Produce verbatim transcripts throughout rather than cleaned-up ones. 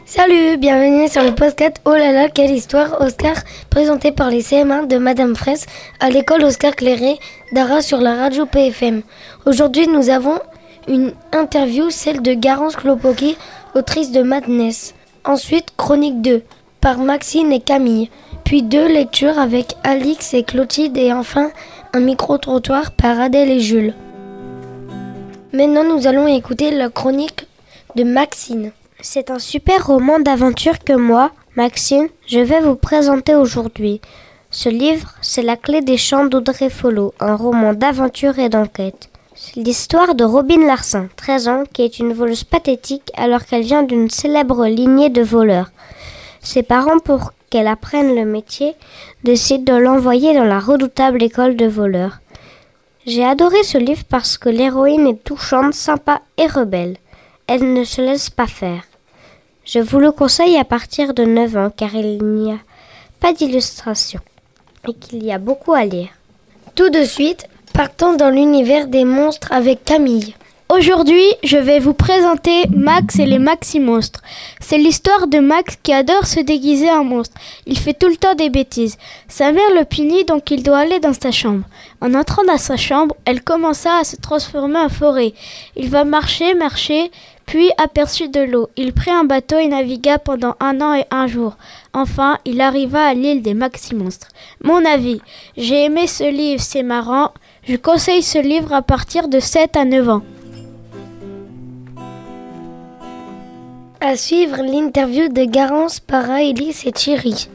Salut, bienvenue sur le podcast Oh là là, quelle histoire Oscar, présenté par les C M un de Madame Fraisse à l'école Oscar Clairé d'Arras sur la radio P F M. Aujourd'hui, nous avons une interview, celle de Garance Klopoki, autrice de Madness. Ensuite, chronique deux, par Maxine et Camille. Puis deux lectures avec Alix et Clotilde et enfin un micro-trottoir par Adèle et Jules. Maintenant, nous allons écouter la chronique de Maxine. C'est un super roman d'aventure que moi, Maxine, je vais vous présenter aujourd'hui. Ce livre, c'est La clé des champs d'Audrey Folot, un roman d'aventure et d'enquête. C'est l'histoire de Robin Larsen, treize ans, qui est une voleuse pathétique alors qu'elle vient d'une célèbre lignée de voleurs. Ses parents, pour qu'elle apprenne le métier, décident de l'envoyer dans la redoutable école de voleurs. J'ai adoré ce livre parce que l'héroïne est touchante, sympa et rebelle. Elle ne se laisse pas faire. Je vous le conseille à partir de neuf ans car il n'y a pas d'illustration et qu'il y a beaucoup à lire. Tout de suite, partons dans l'univers des monstres avec Camille. Aujourd'hui, je vais vous présenter Max et les Maxi-monstres. C'est l'histoire de Max qui adore se déguiser en monstre. Il fait tout le temps des bêtises. Sa mère le punit donc il doit aller dans sa chambre. En entrant dans sa chambre, elle commença à se transformer en forêt. Il va marcher, marcher, puis aperçut de l'eau. Il prit un bateau et navigua pendant un an et un jour. Enfin, il arriva à l'île des Maxi-monstres. Mon avis, j'ai aimé ce livre, c'est marrant. Je conseille ce livre à partir de sept à neuf ans. À suivre l'interview de Garance par Aélis et Thierry.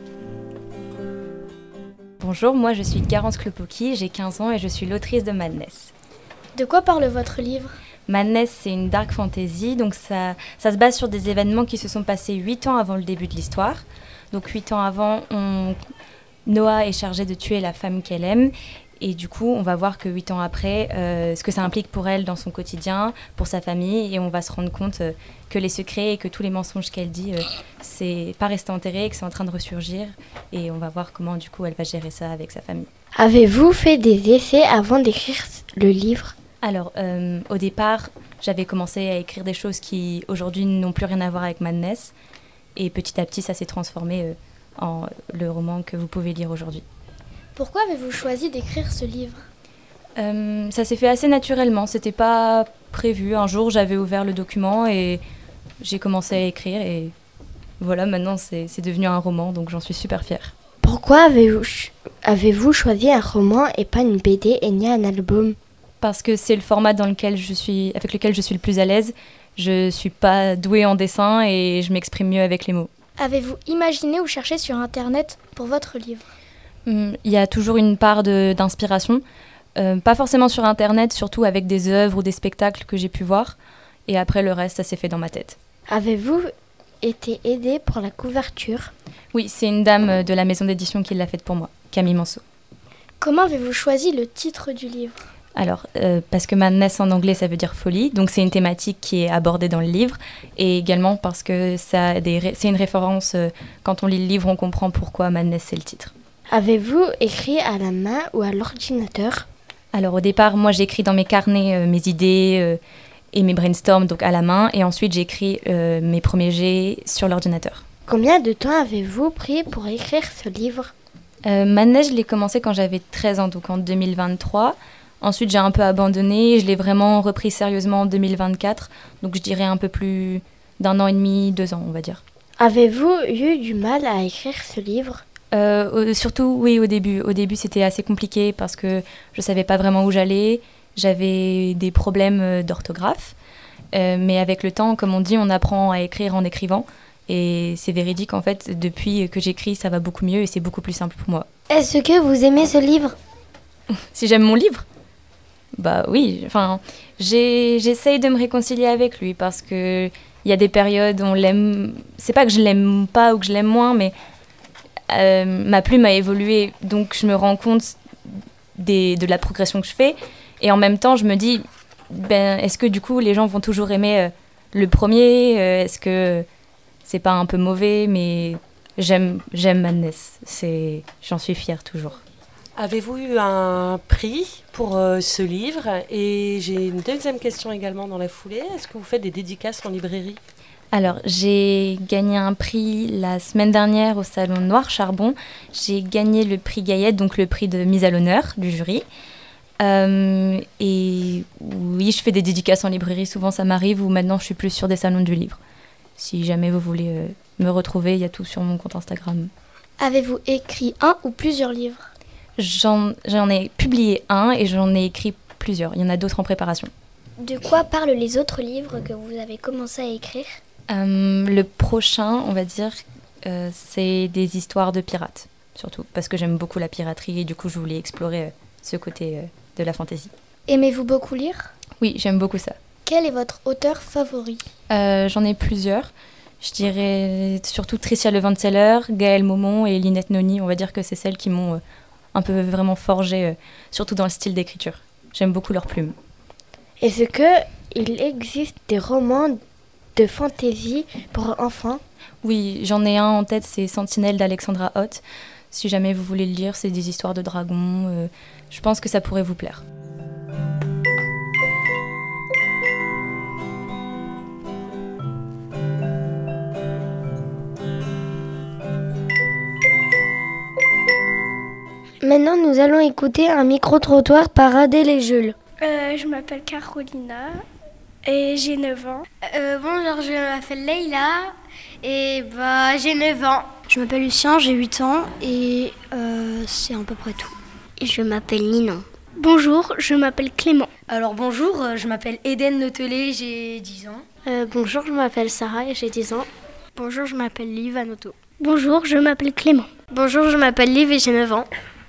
Bonjour, moi je suis Garance Klopoki, j'ai quinze ans et je suis l'autrice de Madness. De quoi parle votre livre ? Madness, c'est une dark fantasy, donc ça, ça se base sur des événements qui se sont passés huit ans avant le début de l'histoire. Donc huit ans avant, on... Noah est chargée de tuer la femme qu'elle aime. Et du coup, on va voir que huit ans après, euh, ce que ça implique pour elle dans son quotidien, pour sa famille, et on va se rendre compte euh, que les secrets et que tous les mensonges qu'elle dit, euh, c'est pas resté enterré, que c'est en train de ressurgir, et on va voir comment du coup elle va gérer ça avec sa famille. Avez-vous fait des essais avant d'écrire le livre ? Alors, euh, au départ, j'avais commencé à écrire des choses qui aujourd'hui n'ont plus rien à voir avec Madness, et petit à petit, ça s'est transformé euh, en le roman que vous pouvez lire aujourd'hui. Pourquoi avez-vous choisi d'écrire ce livre ? euh, Ça s'est fait assez naturellement, c'était pas prévu. Un jour, j'avais ouvert le document et j'ai commencé à écrire et voilà, maintenant c'est, c'est devenu un roman, donc j'en suis super fière. Pourquoi avez-vous, ch- avez-vous choisi un roman et pas une B D et ni un album ? Parce que c'est le format dans lequel je suis, avec lequel je suis le plus à l'aise. Je suis pas douée en dessin et je m'exprime mieux avec les mots. Avez-vous imaginé ou cherché sur Internet pour votre livre ? Il y a toujours une part de, d'inspiration, euh, pas forcément sur Internet, surtout avec des œuvres ou des spectacles que j'ai pu voir. Et après, le reste, ça s'est fait dans ma tête. Avez-vous été aidée pour la couverture ? Oui, c'est une dame de la maison d'édition qui l'a faite pour moi, Camille Manceau. Comment avez-vous choisi le titre du livre ? Alors, euh, parce que Madness en anglais, ça veut dire folie, donc c'est une thématique qui est abordée dans le livre, et également parce que ça a des ré- c'est une référence, euh, quand on lit le livre, on comprend pourquoi Madness, c'est le titre. Avez-vous écrit à la main ou à l'ordinateur ? Alors au départ, moi j'écris dans mes carnets euh, mes idées euh, et mes brainstorms, donc à la main, et ensuite j'écris euh, mes premiers jets sur l'ordinateur. Combien de temps avez-vous pris pour écrire ce livre ? euh, Madness, je l'ai commencé quand j'avais treize ans, donc en deux mille vingt-trois. Ensuite j'ai un peu abandonné, je l'ai vraiment repris sérieusement en deux mille vingt-quatre, donc je dirais un peu plus d'un an et demi, deux ans on va dire. Avez-vous eu du mal à écrire ce livre ? Euh, surtout, oui, au début. Au début, c'était assez compliqué parce que je ne savais pas vraiment où j'allais. J'avais des problèmes d'orthographe. Euh, mais avec le temps, comme on dit, on apprend à écrire en écrivant. Et c'est véridique, en fait. Depuis que j'écris, ça va beaucoup mieux et c'est beaucoup plus simple pour moi. Est-ce que vous aimez ce livre ? Si j'aime mon livre ? Bah oui. Enfin, j'ai, j'essaye de me réconcilier avec lui parce qu'il y a des périodes où on l'aime... C'est pas que je l'aime pas ou que je l'aime moins, mais... Euh, ma plume a évolué, donc je me rends compte des, de la progression que je fais. Et en même temps, je me dis, ben, est-ce que du coup, les gens vont toujours aimer euh, le premier euh, Est-ce que c'est pas un peu mauvais? Mais j'aime, j'aime Madness. C'est, j'en suis fière toujours. Avez-vous eu un prix pour euh, ce livre? Et j'ai une deuxième question également dans la foulée. Est-ce que vous faites des dédicaces en librairie? Alors, j'ai gagné un prix la semaine dernière au Salon Noir Charbon. J'ai gagné le prix Gaillette, donc le prix de mise à l'honneur du jury. Euh, et oui, je fais des dédicaces en librairie, souvent ça m'arrive, ou maintenant je suis plus sur des salons du livre. Si jamais vous voulez euh, me retrouver, il y a tout sur mon compte Instagram. Avez-vous écrit un ou plusieurs livres ? J'en, j'en ai publié un et j'en ai écrit plusieurs. Il y en a d'autres en préparation. De quoi parlent les autres livres que vous avez commencé à écrire ? Euh, le prochain, on va dire, euh, c'est des histoires de pirates, surtout, parce que j'aime beaucoup la piraterie et du coup je voulais explorer euh, ce côté euh, de la fantaisie. Aimez-vous beaucoup lire ? Oui, j'aime beaucoup ça. Quel est votre auteur favori ? Euh, j'en ai plusieurs. Je dirais surtout Tricia Levenseller, Gaëlle Maumont et Linette Noni. On va dire que c'est celles qui m'ont euh, un peu vraiment forgé, euh, surtout dans le style d'écriture. J'aime beaucoup leurs plumes. Est-ce qu'il existe des romans de fantaisie pour enfants ? Oui, j'en ai un en tête, c'est Sentinelle d'Alexandra Hott. Si jamais vous voulez le lire, c'est des histoires de dragons. Euh, je pense que ça pourrait vous plaire. Maintenant, nous allons écouter un micro-trottoir par Adèle et Jules. Euh, je m'appelle Carolina et j'ai neuf ans. Euh, bonjour, je m'appelle Leïla et bah, j'ai neuf ans. Je m'appelle Lucien, j'ai huit ans et euh, c'est à peu près tout. Et je m'appelle Ninon. Bonjour, je m'appelle Clément. Alors bonjour, je m'appelle Eden Notelet, j'ai dix ans. Euh, bonjour, je m'appelle Sarah et j'ai dix ans. Bonjour, je m'appelle Liv Anoto. Bonjour, je m'appelle Clément. Bonjour, je m'appelle Liv et j'ai neuf ans.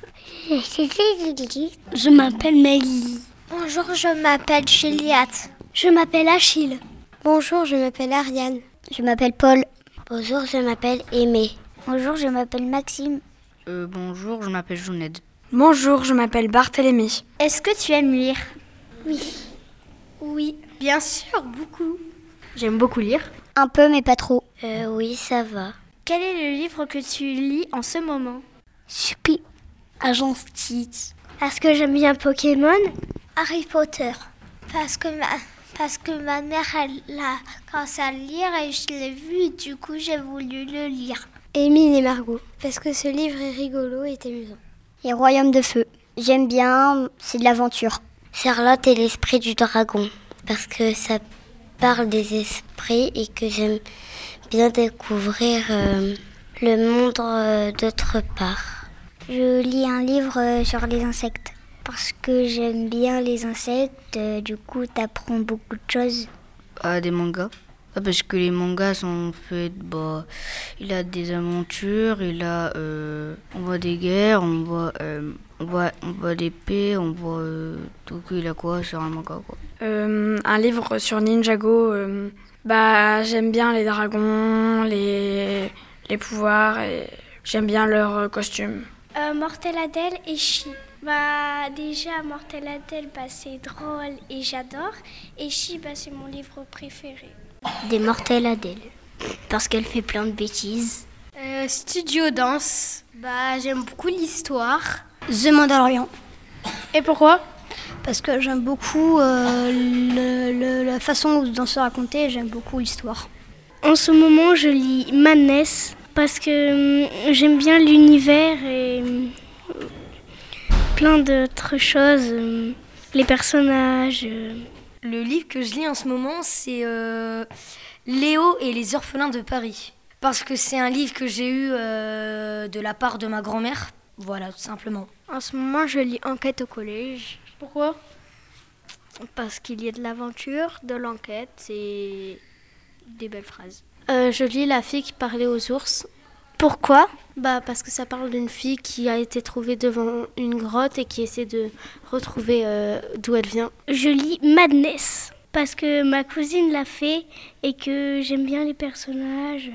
Je m'appelle Meggy. Bonjour, je m'appelle Juliette. Je m'appelle Achille. Bonjour, je m'appelle Ariane. Je m'appelle Paul. Bonjour, je m'appelle Aimé. Bonjour, je m'appelle Maxime. Euh, bonjour, je m'appelle Jouned. Bonjour, je m'appelle Barthélémy. Est-ce que tu aimes lire ? Oui. Oui, bien sûr, beaucoup. J'aime beaucoup lire. Un peu, mais pas trop. Euh, oui, ça va. Quel est le livre que tu lis en ce moment ? Choupi, Agent Stitch. Parce que j'aime bien Pokémon. Harry Potter. Parce que ma, parce que ma mère, elle a commencé à le lire et je l'ai vu et du coup, j'ai voulu le lire. Émile et Margot. Parce que ce livre est rigolo et amusant. Et Royaume de Feu. J'aime bien, c'est de l'aventure. Charlotte et l'esprit du dragon. Parce que ça parle des esprits et que j'aime bien découvrir euh, le monde euh, d'autre part. Je lis un livre euh, sur les insectes. Parce que j'aime bien les insectes, euh, du coup t'apprends beaucoup de choses. Ah, des mangas. Ah, parce que les mangas sont faits, bah, il a des aventures, il a, euh, on voit des guerres, on voit, euh, on voit, on voit des paix, on voit euh, tout qu'il a quoi sur un manga quoi. Euh, un livre sur Ninjago, euh, bah j'aime bien les dragons, les, les pouvoirs et j'aime bien leurs costumes. Euh, Mortel Adèle et Chi. Bah déjà Mortel Adèle, bah c'est drôle et j'adore. Et Chi, bah c'est mon livre préféré. Des Mortel Adèle, parce qu'elle fait plein de bêtises. Euh, Studio Danse, bah j'aime beaucoup l'histoire. The Mandalorian. Et pourquoi ? Parce que j'aime beaucoup euh, le, le, la façon dont c'est raconté, j'aime beaucoup l'histoire. En ce moment, je lis Madness parce que euh, j'aime bien l'univers et euh, plein d'autres choses, euh, les personnages. Euh. Le livre que je lis en ce moment, c'est euh, Léo et les orphelins de Paris. Parce que c'est un livre que j'ai eu euh, de la part de ma grand-mère. Voilà, tout simplement. En ce moment, je lis Enquête au collège. Pourquoi ? Parce qu'il y a de l'aventure, de l'enquête et des belles phrases. Euh, je lis La fille qui parlait aux ours. Pourquoi ? Bah parce que ça parle d'une fille qui a été trouvée devant une grotte et qui essaie de retrouver euh, d'où elle vient. Je lis Madness parce que ma cousine l'a fait et que j'aime bien les personnages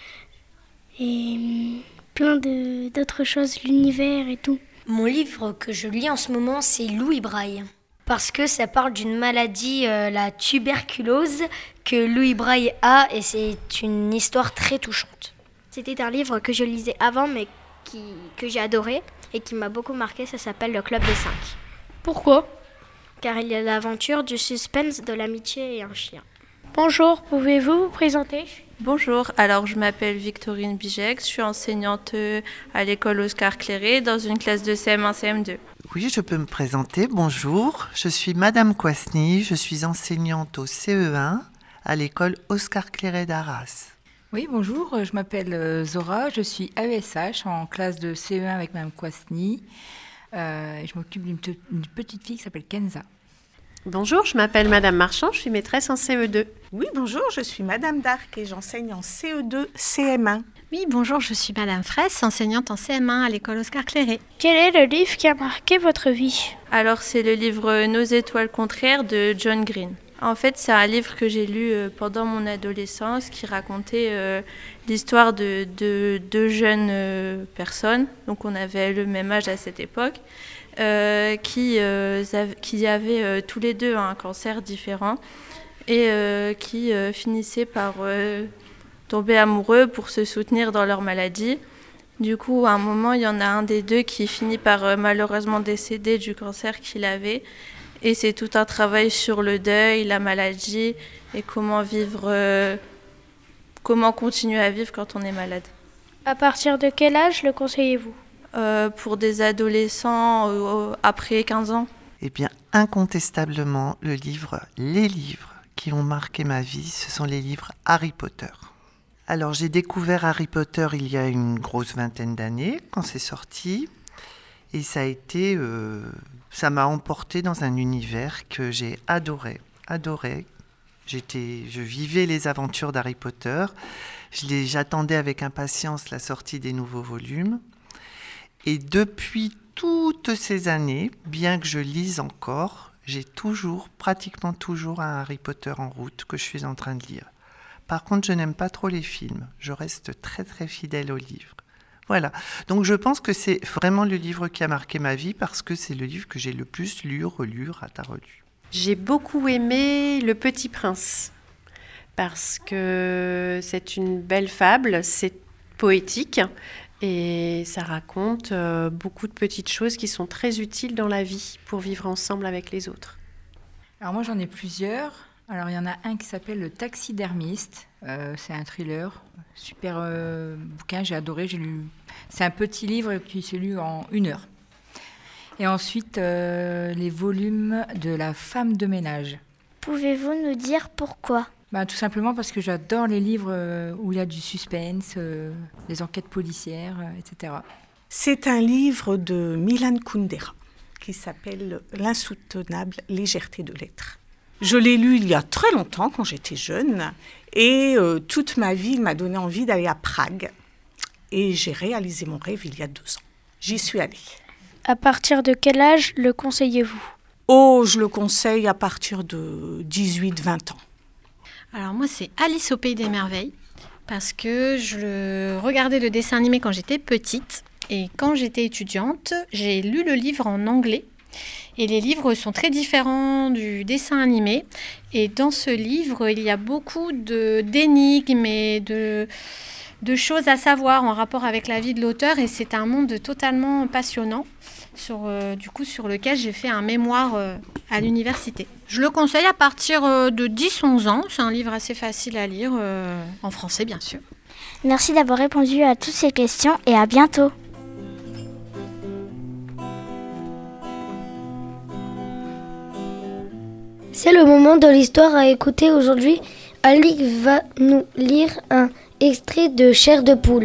et plein de, d'autres choses, l'univers et tout. Mon livre que je lis en ce moment, c'est Louis Braille. Parce que ça parle d'une maladie, euh, la tuberculose, que Louis Braille a et c'est une histoire très touchante. C'était un livre que je lisais avant, mais qui, que j'ai adoré et qui m'a beaucoup marqué. Ça s'appelle Le Club des Cinq. Pourquoi ? Car il y a l'aventure, du suspense, de l'amitié et un chien. Bonjour, pouvez-vous vous présenter ? Bonjour, alors je m'appelle Victorine Bigex, je suis enseignante à l'école Oscar Clairé dans une classe de C M un C M deux. Oui, je peux me présenter. Bonjour, je suis Madame Coisny, je suis enseignante au C E un à l'école Oscar Clairé d'Arras. Oui, bonjour, je m'appelle Zora, je suis A E S H en classe de C E un avec Madame Coisny. Euh, et je m'occupe d'une, te- d'une petite fille qui s'appelle Kenza. Bonjour, je m'appelle Madame Marchand, je suis maîtresse en C E deux. Oui, bonjour, je suis Madame Darc et j'enseigne en C E deux C M un. Oui, bonjour, je suis Madame Fraisse, enseignante en C M un à l'école Oscar Clairé. Quel est le livre qui a marqué votre vie ? Alors c'est le livre Nos étoiles contraires de John Green. En fait, c'est un livre que j'ai lu pendant mon adolescence qui racontait euh, l'histoire de deux de jeunes euh, personnes, donc on avait le même âge à cette époque, euh, qui, euh, av- qui avaient euh, tous les deux un cancer différent et euh, qui euh, finissaient par euh, tomber amoureux pour se soutenir dans leur maladie. Du coup, à un moment, il y en a un des deux qui finit par euh, malheureusement décéder du cancer qu'il avait. Et c'est tout un travail sur le deuil, la maladie et comment vivre, euh, comment continuer à vivre quand on est malade. À partir de quel âge le conseillez-vous ? euh, Pour des adolescents euh, après quinze ans. Eh bien, incontestablement, le livre, les livres qui ont marqué ma vie, ce sont les livres Harry Potter. Alors, j'ai découvert Harry Potter il y a une grosse vingtaine d'années, quand c'est sorti. Et ça a été... Euh, ça m'a emporté dans un univers que j'ai adoré, adoré. J'étais, je vivais les aventures d'Harry Potter. Je les, j'attendais avec impatience la sortie des nouveaux volumes. Et depuis toutes ces années, bien que je lise encore, j'ai toujours, pratiquement toujours un Harry Potter en route que je suis en train de lire. Par contre, je n'aime pas trop les films. Je reste très très fidèle aux livres. Voilà, donc je pense que c'est vraiment le livre qui a marqué ma vie parce que c'est le livre que j'ai le plus lu, relu, relu. J'ai beaucoup aimé Le Petit Prince parce que c'est une belle fable, c'est poétique et ça raconte euh, beaucoup de petites choses qui sont très utiles dans la vie pour vivre ensemble avec les autres. Alors moi j'en ai plusieurs. Alors il y en a un qui s'appelle Le Taxidermiste. Euh, c'est un thriller, super euh, bouquin, j'ai adoré, j'ai lu. C'est un petit livre qui s'est lu en une heure. Et ensuite, euh, les volumes de La femme de ménage. Pouvez-vous nous dire pourquoi ? Bah, tout simplement parce que j'adore les livres euh, où il y a du suspense, euh, des enquêtes policières, euh, et cetera. C'est un livre de Milan Kundera qui s'appelle L'insoutenable légèreté de l'être. Je l'ai lu il y a très longtemps, quand j'étais jeune, et euh, toute ma vie, il m'a donné envie d'aller à Prague. Et j'ai réalisé mon rêve il y a deux ans. J'y suis allée. À partir de quel âge le conseillez-vous ? Oh, je le conseille à partir de dix-huit vingt ans. Alors moi, c'est Alice au Pays des Merveilles, parce que je le regardais le dessin animé quand j'étais petite. Et quand j'étais étudiante, j'ai lu le livre en anglais. Et les livres sont très différents du dessin animé. Et dans ce livre, il y a beaucoup de, d'énigmes et de, de choses à savoir en rapport avec la vie de l'auteur. Et c'est un monde totalement passionnant, sur, euh, du coup, sur lequel j'ai fait un mémoire euh, à l'université. Je le conseille à partir euh, de dix onze ans. C'est un livre assez facile à lire, euh, en français bien sûr. Merci d'avoir répondu à toutes ces questions et à bientôt. C'est le moment de l'histoire à écouter aujourd'hui. Alix va nous lire un extrait de Chair de poule.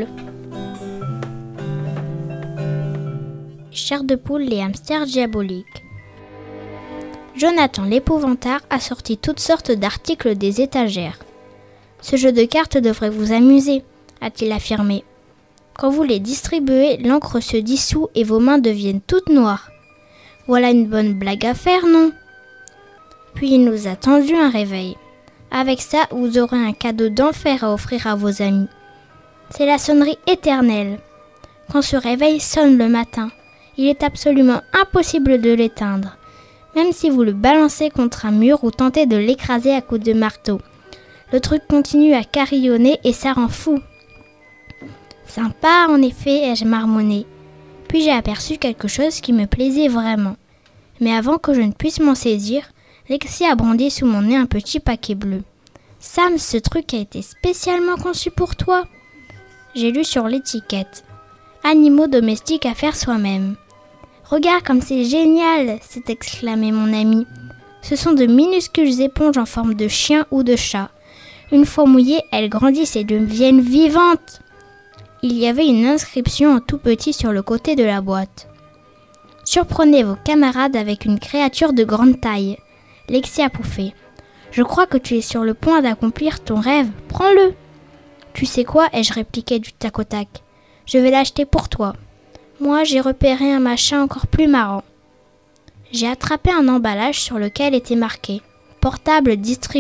Chair de poule, les hamsters diaboliques. Jonathan l'épouvantard a sorti toutes sortes d'articles des étagères. Ce jeu de cartes devrait vous amuser, a-t-il affirmé. Quand vous les distribuez, l'encre se dissout et vos mains deviennent toutes noires. Voilà une bonne blague à faire, non ? Puis il nous a tendu un réveil. Avec ça, vous aurez un cadeau d'enfer à offrir à vos amis. C'est la sonnerie éternelle. Quand ce réveil sonne le matin, il est absolument impossible de l'éteindre, même si vous le balancez contre un mur ou tentez de l'écraser à coups de marteau. Le truc continue à carillonner et ça rend fou. Sympa, en effet, ai-je marmonné. Puis j'ai aperçu quelque chose qui me plaisait vraiment. Mais avant que je ne puisse m'en saisir, Lexi a brandi sous mon nez un petit paquet bleu. Sam, ce truc a été spécialement conçu pour toi. J'ai lu sur l'étiquette. Animaux domestiques à faire soi-même. Regarde comme c'est génial, s'est exclamé mon ami. Ce sont de minuscules éponges en forme de chien ou de chat. Une fois mouillées, elles grandissent et deviennent vivantes. Il y avait une inscription en tout petit sur le côté de la boîte. Surprenez vos camarades avec une créature de grande taille. Lexi a pouffé. Je crois que tu es sur le point d'accomplir ton rêve. Prends-le. Tu sais quoi, ai-je répliqué du tac au tac. Je vais l'acheter pour toi. Moi, j'ai repéré un machin encore plus marrant. J'ai attrapé un emballage sur lequel était marqué « Portable Distri-Bonbon ».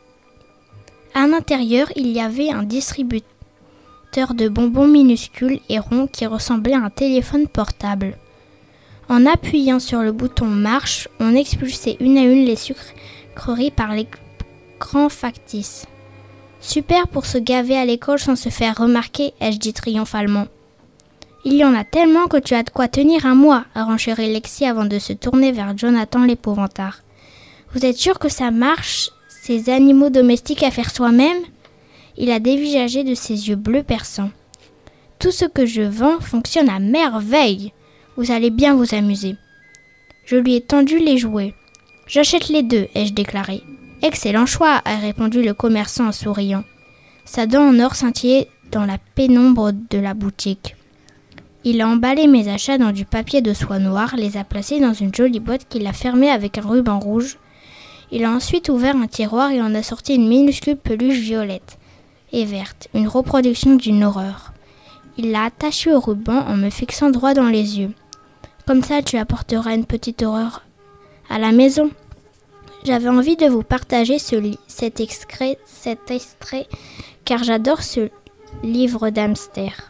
À l'intérieur, il y avait un distributeur de bonbons minuscules et ronds qui ressemblait à un téléphone portable. En appuyant sur le bouton « Marche », on expulsait une à une les sucreries par l'écran factice. Super pour se gaver à l'école sans se faire remarquer, ai-je dit triomphalement. Il y en a tellement que tu as de quoi tenir un mois, a renchéri Lexi avant de se tourner vers Jonathan l'épouvantard. Vous êtes sûr que ça marche, ces animaux domestiques à faire soi-même ? Il a dévisagé de ses yeux bleus perçants. Tout ce que je vends fonctionne à merveille. Vous allez bien vous amuser. Je lui ai tendu les jouets. J'achète les deux, ai-je déclaré. Excellent choix, a répondu le commerçant en souriant. Sa dent en or scintillait dans la pénombre de la boutique. Il a emballé mes achats dans du papier de soie noire, les a placés dans une jolie boîte qu'il a fermée avec un ruban rouge. Il a ensuite ouvert un tiroir et en a sorti une minuscule peluche violette et verte, une reproduction d'une horreur. Il l'a attachée au ruban en me fixant droit dans les yeux. Comme ça, tu apporteras une petite horreur à la maison. J'avais envie de vous partager ce li- cet, extrait, cet extrait, car j'adore ce livre d'hamster.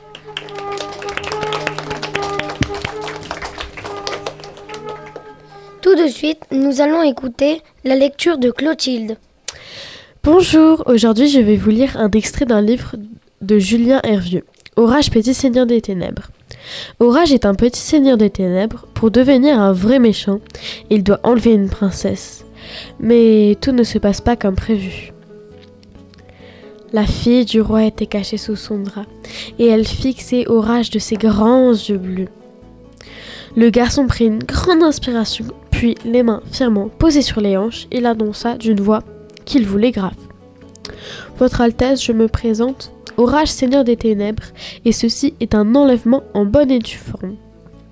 Tout de suite, nous allons écouter la lecture de Clotilde. Bonjour, aujourd'hui je vais vous lire un extrait d'un livre de Julien Hervieux, Orage, petit seigneur des ténèbres. Orage est un petit seigneur des ténèbres. Pour devenir un vrai méchant, il doit enlever une princesse. Mais tout ne se passe pas comme prévu. La fille du roi était cachée sous son drap, et elle fixait Orage de ses grands yeux bleus. Le garçon prit une grande inspiration, puis, les mains fièrement posées sur les hanches, il annonça d'une voix qu'il voulait grave. « Votre Altesse, je me présente, Orage, seigneur des ténèbres, et ceci est un enlèvement en bonne et due forme. »« Vous »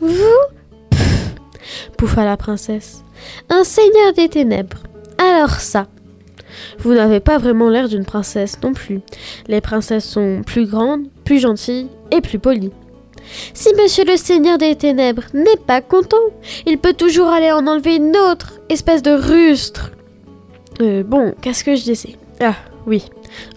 pouffa la princesse. « Un seigneur des ténèbres. Alors ça. Vous n'avez pas vraiment l'air d'une princesse non plus. Les princesses sont plus grandes, plus gentilles et plus polies. Si monsieur le seigneur des ténèbres n'est pas content, il peut toujours aller en enlever une autre, espèce de rustre. Euh, bon, qu'est-ce que je disais ? Ah, oui.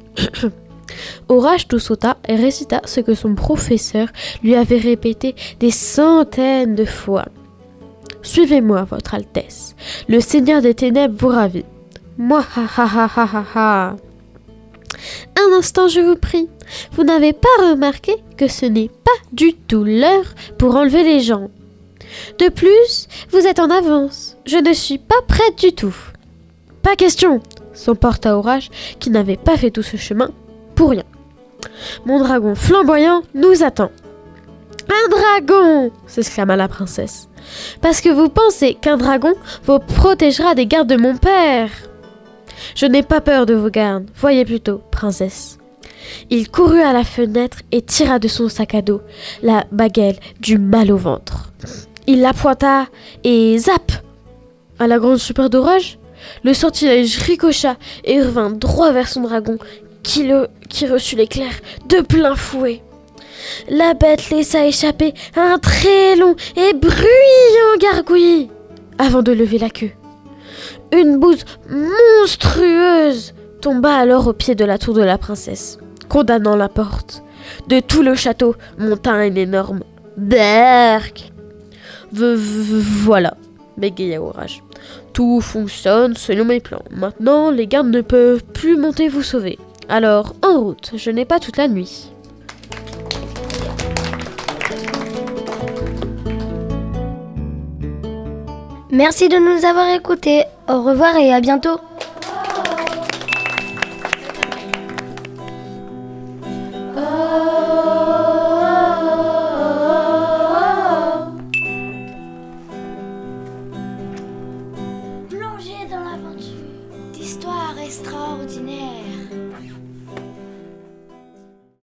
Orage tout sauta et récita ce que son professeur lui avait répété des centaines de fois. Suivez-moi, votre Altesse. Le seigneur des ténèbres vous ravit. Moi, ha ha ha ha ha ha. Un instant, je vous prie. Vous n'avez pas remarqué que ce n'est pas du tout l'heure pour enlever les gens. De plus, vous êtes en avance. Je ne suis pas prête du tout. Pas question, s'emporta Orage, qui n'avait pas fait tout ce chemin pour rien. Mon dragon flamboyant nous attend. Un dragon, s'exclama la princesse. Parce que vous pensez qu'un dragon vous protégera des gardes de mon père. Je n'ai pas peur de vos gardes, voyez plutôt, princesse. Il courut à la fenêtre et tira de son sac à dos la baguette du mal au ventre. Il la pointa et zap! À la grande stupeur d'Orage, le sortilège ricocha et revint droit vers son dragon qui, le, qui reçut l'éclair de plein fouet. La bête laissa échapper un très long et bruyant gargouillis avant de lever la queue. Une bouse monstrueuse tomba alors au pied de la tour de la princesse, condamnant la porte. De tout le château monta un énorme berk. Voilà, bégaya Orage. Tout fonctionne selon mes plans. Maintenant, les gardes ne peuvent plus monter vous sauver. Alors, en route, je n'ai pas toute la nuit. Merci de nous avoir écoutés. Au revoir et à bientôt. extraordinaire.